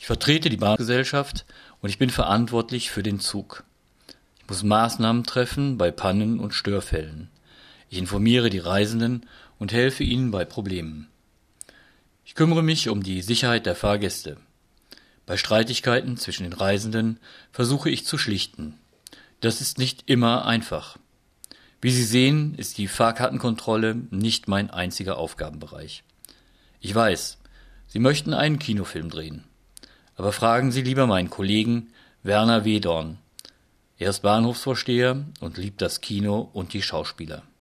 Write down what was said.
vertrete die Bahngesellschaft und ich bin verantwortlich für den Zug. Ich muss Maßnahmen treffen bei Pannen und Störfällen. Ich informiere die Reisenden und helfe ihnen bei Problemen. Ich kümmere mich um die Sicherheit der Fahrgäste. Bei Streitigkeiten zwischen den Reisenden versuche ich zu schlichten. Das ist nicht immer einfach. Wie Sie sehen, ist die Fahrkartenkontrolle nicht mein einziger Aufgabenbereich. Ich weiß, Sie möchten einen Kinofilm drehen. Aber fragen Sie lieber meinen Kollegen Werner Wedorn. Er ist Bahnhofsvorsteher und liebt das Kino und die Schauspieler.